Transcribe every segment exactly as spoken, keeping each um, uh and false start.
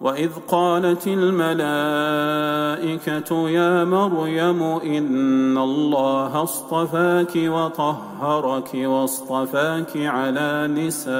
وإذ قالت الملائكة يا مريم إن الله اصطفاك وطهرك واصطفاك على نساء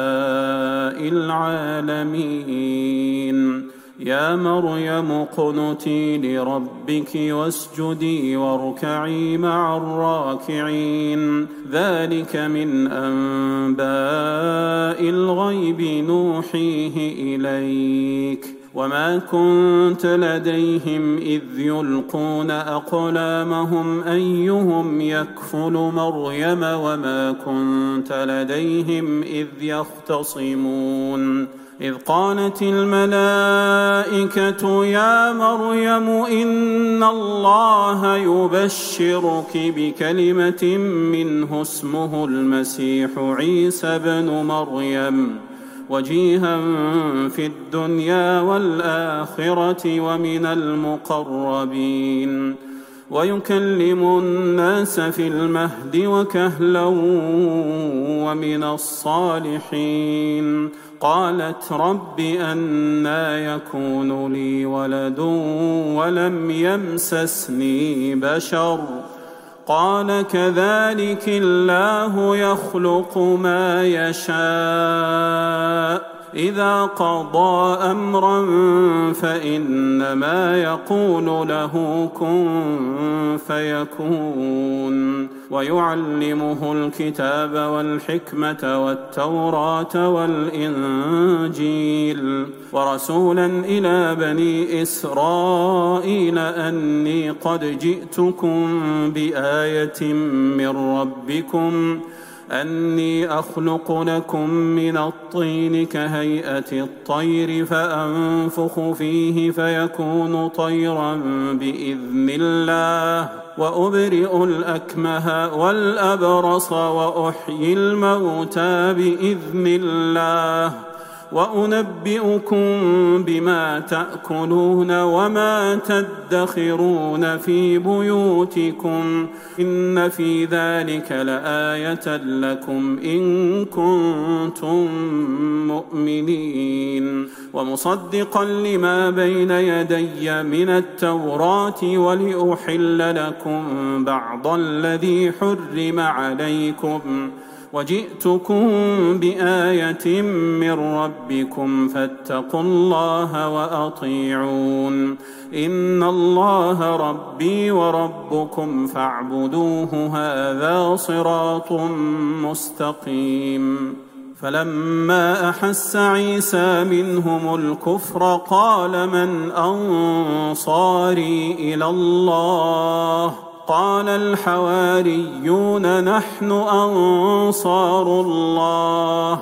العالمين يا مريم اقنتي لربك واسجدي واركعي مع الراكعين ذلك من أنباء الغيب نوحيه إليك وما كنت لديهم إذ يلقون أقلامهم أيهم يكفل مريم وما كنت لديهم إذ يختصمون إذ قالت الملائكة يا مريم إن الله يبشرك بكلمة منه اسمه المسيح عيسى بن مريم وجيها في الدنيا والآخرة ومن المقربين ويكلم الناس في المهد وكهلا ومن الصالحين قالت رب أنى يكون لي ولد ولم يمسسني بشر قال كذلك الله يخلق ما يشاء إذا قضى أمرا فإنما يقول له كن فيكون ويعلمه الكتاب والحكمة والتوراة والإنجيل ورسولا إلى بني إسرائيل أني قد جئتكم بآية من ربكم أني أخلق لكم من الطين كهيئة الطير فأنفخ فيه فيكون طيرا بإذن الله وأبرئ الأكمه والأبرص وأحيي الموتى بإذن الله وأنبئكم بما تأكلون وما تدخرون في بيوتكم إن في ذلك لآية لكم إن كنتم مؤمنين ومصدقا لما بين يدي من التوراة ولأحل لكم بعض الذي حرم عليكم وجئتكم بآية من ربكم فاتقوا الله وأطيعون إن الله ربي وربكم فاعبدوه هذا صراط مستقيم فلما أحس عيسى منهم الكفر قال من أنصاري إلى الله قال الحواريون نحن أنصار الله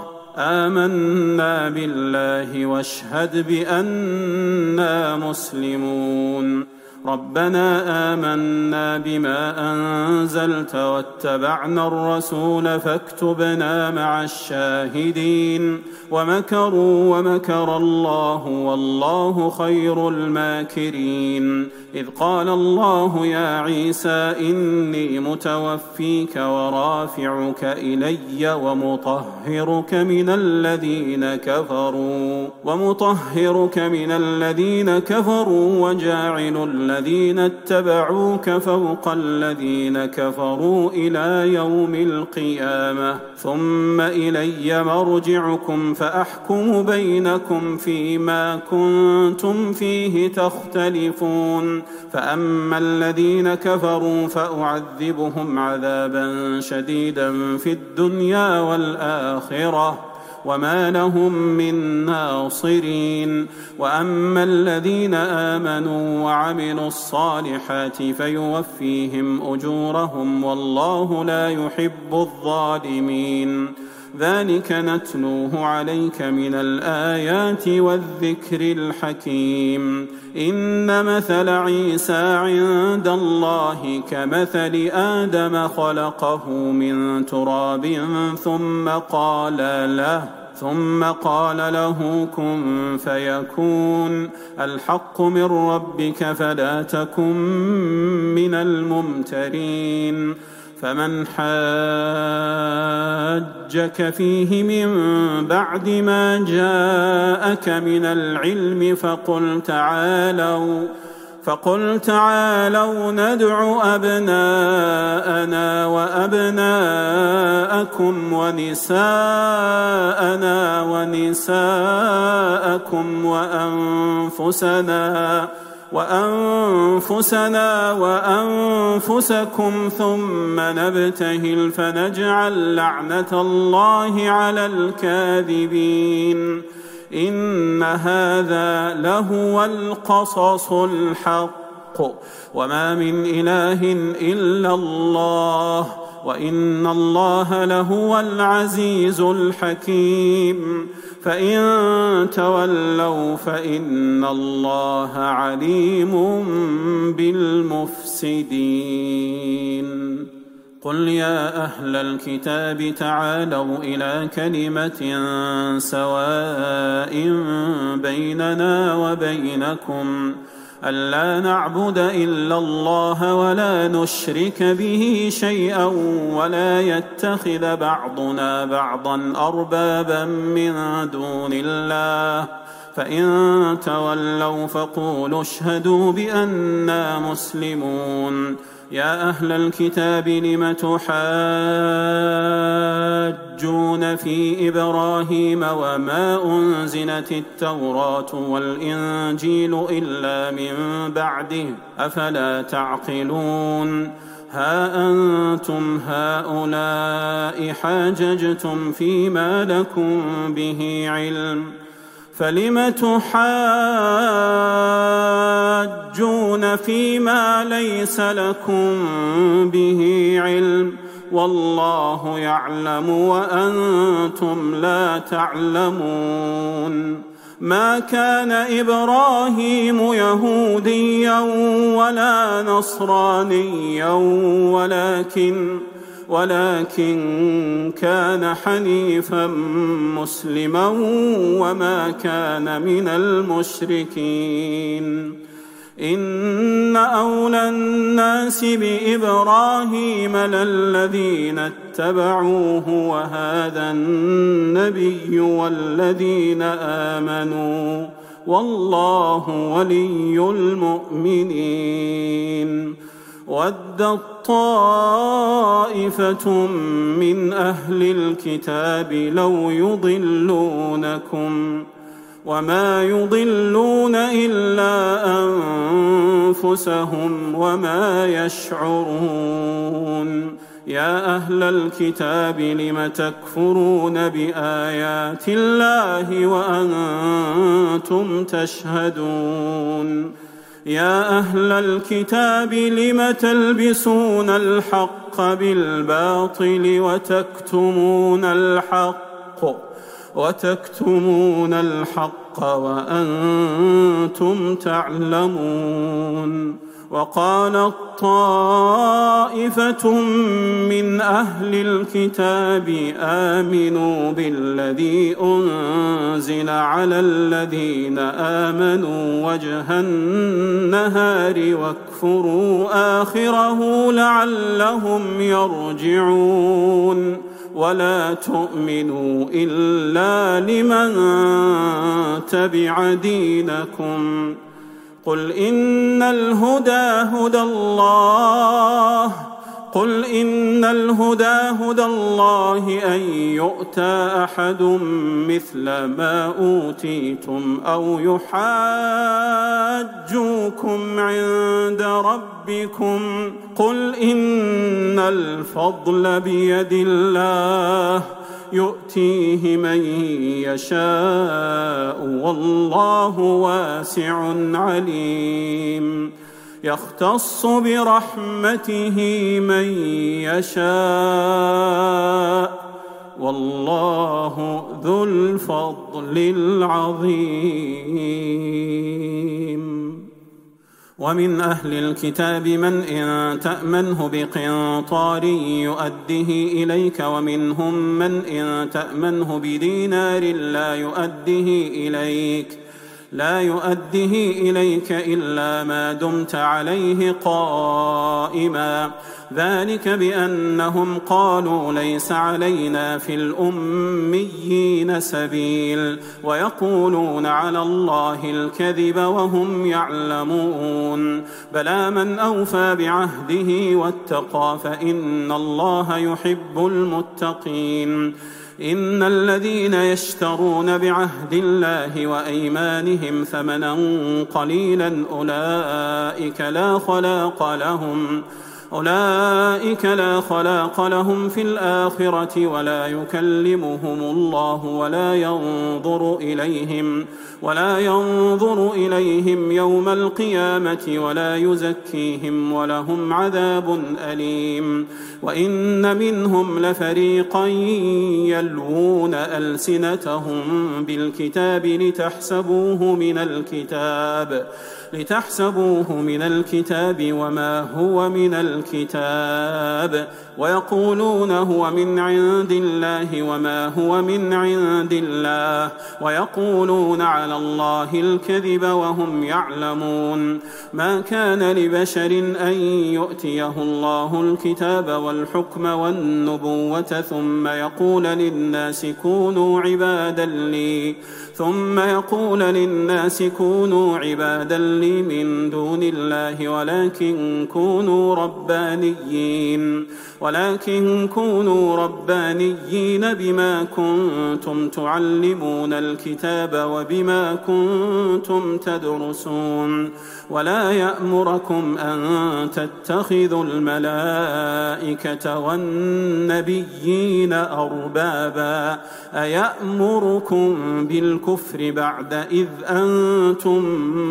آمنا بالله واشهد بأننا مسلمون ربنا آمنا بما أنزلت واتبعنا الرسول فاكتبنا مع الشاهدين ومكروا ومكر الله والله خير الماكرين إذ قال الله يا عيسى إني متوفيك ورافعك إلي ومطهرك من الذين كفروا ومطهرك من الذين كفروا وجاعل الذين اتبعوك فوق الذين كفروا إلى يوم القيامة ثم إلي مرجعكم فأحكم بينكم فيما كنتم فيه تختلفون فأما الذين كفروا فأعذبهم عذابا شديدا في الدنيا والآخرة وما لهم من ناصرين وأما الذين آمنوا وعملوا الصالحات فيوفيهم أجورهم والله لا يحب الظالمين ذلك نتلوه عليك من الآيات والذكر الحكيم إن مثل عيسى عند الله كمثل آدم خلقه من تراب ثم قال له ثم قال له كن فيكون الحق من ربك فلا تكن من الممترين فمن حاجك فيه من بعد ما جاءك من العلم فقل تعالوا فقل تعالوا ندع أبناءنا وأبناءكم ونساءنا ونساءكم وأنفسنا وأنفسنا وأنفسكم ثم نبتهل فنجعل لعنة الله على الكاذبين إن هذا لهو القصص الحق وما من إله إلا الله وإن الله لهو العزيز الحكيم فإن تولوا فإن الله عليم بالمفسدين قل يا أهل الكتاب تعالوا إلى كلمة سواء بيننا وبينكم ألا نعبد إلا الله ولا نشرك به شيئا ولا يتخذ بعضنا بعضا أربابا من دون الله فإن تولوا فقولوا اشهدوا بأننا مسلمون يا أهل الكتاب لم تحاجون في إبراهيم وما أنزلت التوراة والإنجيل إلا من بعده أفلا تعقلون ها أنتم هؤلاء حاججتم فيما لكم به علم فلم تحاجون فيما ليس لكم به علم والله يعلم وأنتم لا تعلمون ما كان إبراهيم يهوديا ولا نصرانيا ولكن ولكن كان حنيفا مسلما وما كان من المشركين إن أولى الناس بإبراهيم للذين اتبعوه وهذا النبي والذين آمنوا والله ولي المؤمنين ودت طائفة من أهل الكتاب لو يضلونكم وما يضلون إلا أنفسهم وما يشعرون يا أهل الكتاب لم تكفرون بآيات الله وأنتم تشهدون يا أهل الكتاب لم تلبسون الحق بالباطل وتكتمون الحق وتكتمون الحق وأنتم تعلمون وقالت طائفة من أهل الكتاب آمنوا بالذي أنزل على الذين آمنوا وجه النهار واكفروا آخره لعلهم يرجعون ولا تؤمنوا إلا لمن تبع دينكم قل إن الهدى هدى الله قل إن الهدى هدى الله أن يؤتى أحد مثل ما أوتيتم أو يحاجوكم عند ربكم قل إن الفضل بيد الله يؤتيه من يشاء والله واسع عليم يختص برحمته من يشاء والله ذو الفضل العظيم ومن أهل الكتاب من إن تأمنه بقنطار يؤديه إليك ومنهم من إن تأمنه بدينار لا يؤديه إليك لا يؤديه إليك إلا ما دمت عليه قائما ذلك بأنهم قالوا ليس علينا في الأميين سبيل ويقولون على الله الكذب وهم يعلمون بلى من أوفى بعهده واتقى فإن الله يحب المتقين إن الذين يشترون بعهد الله وأيمانهم ثمنا قليلا أولئك لا خلاق لهم أولئك لا خلاق لهم في الآخرة ولا يكلمهم الله ولا ينظر إليهم ولا ينظر إليهم يوم القيامة ولا يزكيهم ولهم عذاب أليم وإن منهم لفريقا يلوون ألسنتهم بالكتاب لتحسبوه من الكتاب لتحسبوه من الكتاب وما هو من الكتاب ويقولون هو من عند الله وما هو من عند الله ويقولون على الله الكذب وهم يعلمون ما كان لبشر أن يؤتيه الله الكتاب والحكم والنبوة ثم يقول للناس كونوا عبادا لي ثم يقول للناس كونوا عبادا لي من دون الله ولكن كونوا ربانيين ولكن كونوا ربانيين بما كنتم تعلمون الكتاب وبما كنتم تدرسون ولا يأمركم أن تتخذوا الملائكة والنبيين أربابا أيأمركم بالكفر بعد إذ أنتم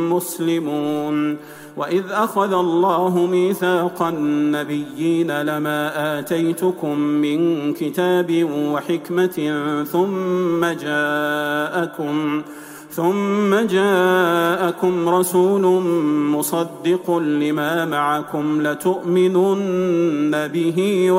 مسلمون وإذ أخذ الله ميثاق النبيين لما آتيتكم من كتاب وحكمة ثم جاءكم ثم جاءكم رسول مصدق لما معكم لتؤمنن به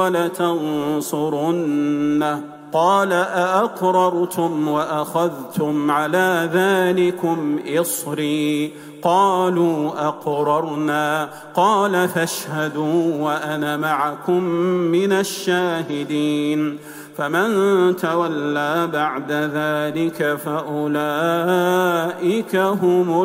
ولتنصرنه قال أأقررتم وأخذتم على ذلكم إصري قالوا أقررنا قال فاشهدوا وأنا معكم من الشاهدين فمن تولى بعد ذلك فأولئك هم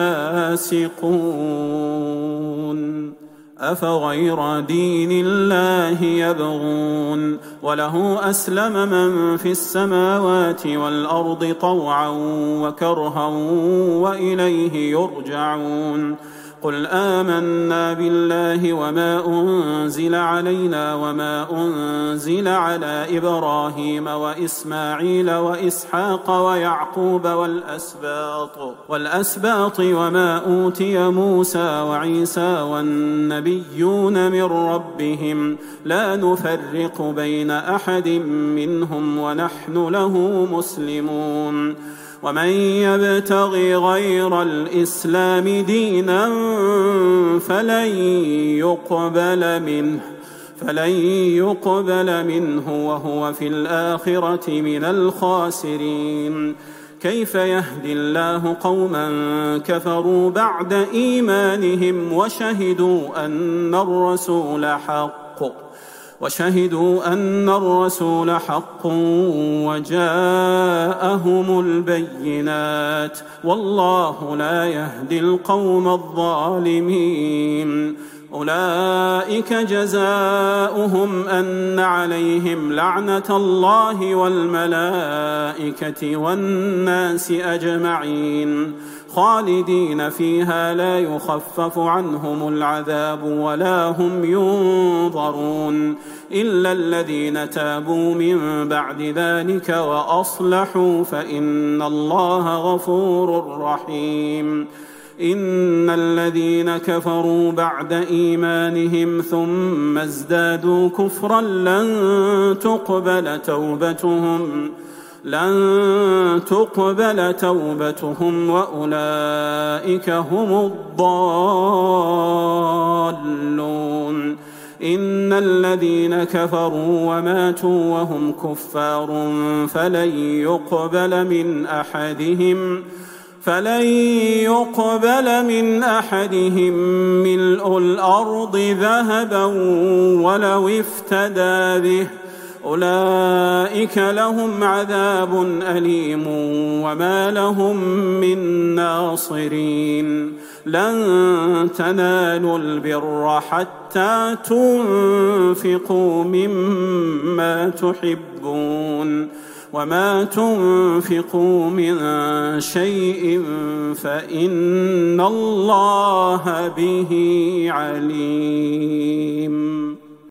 الفاسقون أفغير دين الله يبغون وله أسلم من في السماوات والأرض طوعا وكرها وإليه يرجعون قل آمنا بالله وما أنزل علينا وما أنزل على إبراهيم وإسماعيل وإسحاق ويعقوب والأسباط والأسباط وما أوتي موسى وعيسى والنبيون من ربهم لا نفرق بين أحد منهم ونحن له مسلمون ومن يبتغي غير الإسلام دينا فلن يقبل منه فلن يقبل منه وهو في الآخرة من الخاسرين كيف يهدي الله قوما كفروا بعد إيمانهم وشهدوا أن الرسول حق وشهدوا أن الرسول حق وجاءهم البينات والله لا يهدي القوم الظالمين أولئك جزاؤهم أن عليهم لعنة الله والملائكة والناس أجمعين خالدين فيها لا يخفف عنهم العذاب ولا هم ينظرون إلا الذين تابوا من بعد ذلك وأصلحوا فإن الله غفور رحيم إن الذين كفروا بعد إيمانهم ثم ازدادوا كفرا لن تقبل توبتهم لن تقبل توبتهم وأولئك هم الضالون إن الذين كفروا وماتوا وهم كفار فلن يقبل من أحدهم فلن يقبل من أحدهم ملء الأرض ذهبا ولو افتدى به أولئك لهم عذاب أليم وما لهم من ناصرين لن تنالوا البر حتى تنفقوا مما تحبون وما تنفقوا من شيء فإن الله به عليم.